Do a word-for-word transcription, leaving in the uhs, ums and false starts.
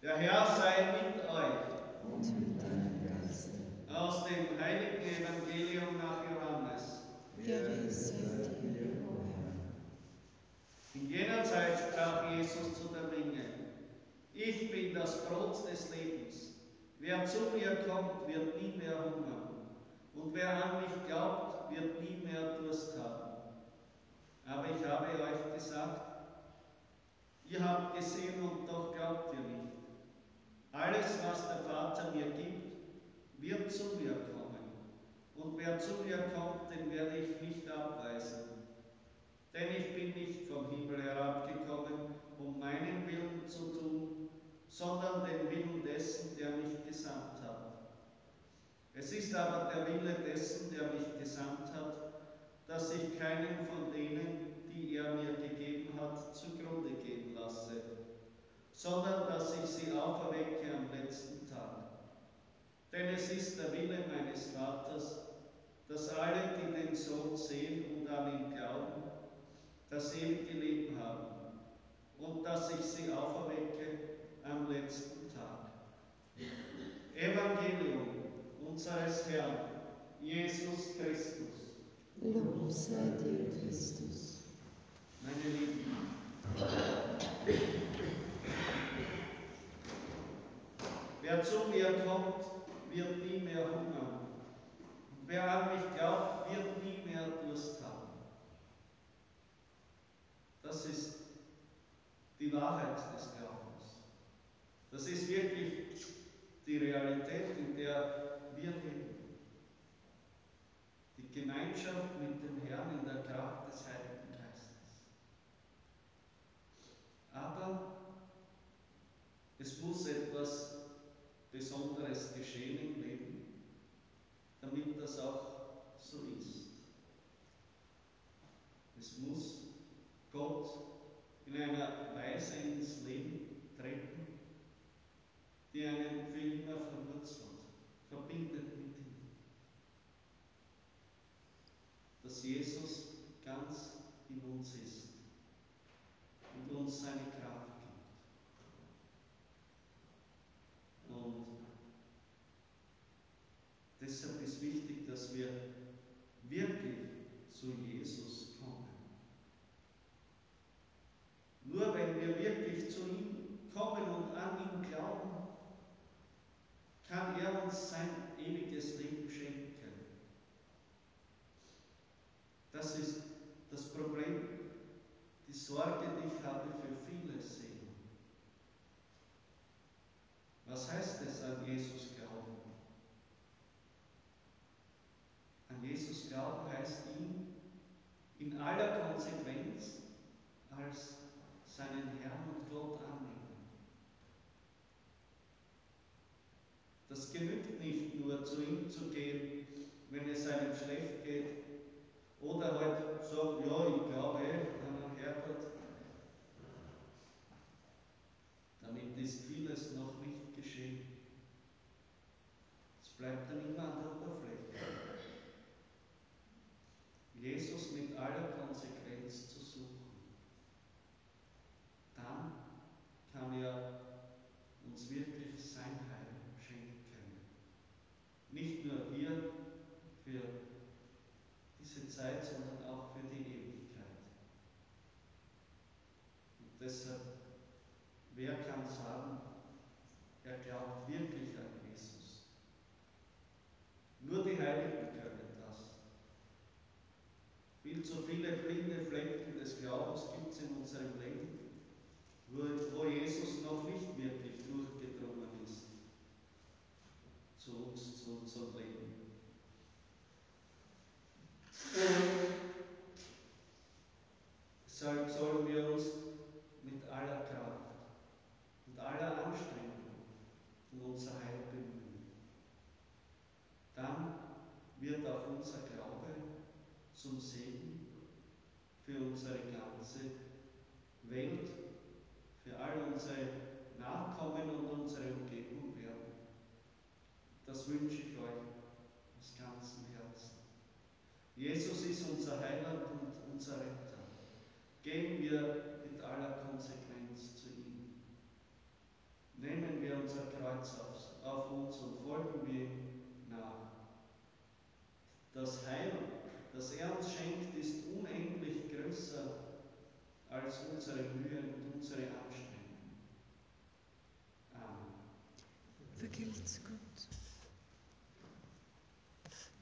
Der Herr sei mit euch. Und mit deinem Geiste. Aus dem heiligen Evangelium nach Johannes. Ehre sei dir, o Herr. In jener Zeit sprach Jesus zu der Menge: Ich bin das Brot des Lebens. Wer zu mir kommt, wird nie mehr hungern. Und wer an mich glaubt, wird nie mehr Durst haben. Aber ich habe euch gesagt, ihr habt gesehen und doch glaubt ihr nicht. Alles, was der Vater mir gibt, wird zu mir kommen. Und wer zu mir kommt, den werde ich nicht abweisen. Denn ich bin nicht vom Himmel herabgekommen, um meinen Willen zu tun, sondern den Willen dessen, der mich gesandt hat. Es ist aber der Wille dessen, der mich gesandt hat, dass ich keinen von denen, die er mir gegeben hat, zugrunde gehen lasse, sondern dass ich sie auferwecke am letzten Tag. Denn es ist der Wille meines Vaters, dass alle, die den Sohn sehen und an ihn glauben, das ewige Leben haben, und dass ich sie auferwecke am letzten Tag. Evangelium unseres Herrn, Jesus Christus. Lob sei dir, Christus. Meine Lieben, wer zu mir kommt, wird nie mehr hungern. Und wer an mich glaubt, wird nie mehr Durst haben. Das ist die Wahrheit des Glaubens. Das ist wirklich die Realität, in der wir leben. Die Gemeinschaft mit dem Herrn in der Kraft des Heiligen Geistes. Aber es muss etwas Besonderes geschehen im Leben, damit das auch so ist. Es muss Gott in einer Weise ins Leben treten, die einen für immer verwurzelt, verbindet mit ihm. Dass Jesus ganz in uns ist und uns seine Kraft gibt. Und deshalb ist wichtig, dass wir wirklich zu Jesus kommen. Nur wenn wir wirklich zu ihm kommen und an ihn glauben, kann er uns sein ewiges Leben schenken. Das ist das Problem, die Sorge, die ich habe für viele Seelen. Was heißt es, an Jesus glauben? An Jesus glauben heißt ihn in aller Konsequenz als seinen Herrn und Gott annehmen. Das genügt nicht nur, zu ihm zu gehen, wenn es einem schlecht geht, oder halt sagen, ja, ich glaube eh an einen Herrgott. Damit ist vieles noch nicht geschehen. Es bleibt dann immer an der Oberfläche. Jesus mit aller Konsequenz zu suchen. Dann kann er uns wirklich sein Heil schenken. Nicht nur hier für diese Zeit, sondern auch für die Ewigkeit. Und deshalb, wer kann sagen, er glaubt wirklich an Jesus? Nur die Heiligen können das. Viel zu viele blinde Flecken des Glaubens gibt es in unserem Leben, wo, wo Jesus noch nicht wirklich durchgedrungen ist zu uns, zu unserem Leben. Deshalb sollen wir uns mit aller Kraft und aller Anstrengung um unser Heil bemühen. Dann wird auch unser Glaube zum Segen für unsere ganze Welt, für all unsere Nachkommen und unsere Umgebung werden. Das wünsche ich euch aus ganzem Herzen. Jesus ist unser Heiland und unser Retter. Gehen wir mit aller Konsequenz zu ihm. Nehmen Herz auf uns und folgen wir nach. Das Heil, das er uns schenkt, ist unendlich größer als unsere Mühe und unsere Anstrengung. Amen. Vergelt's Gott.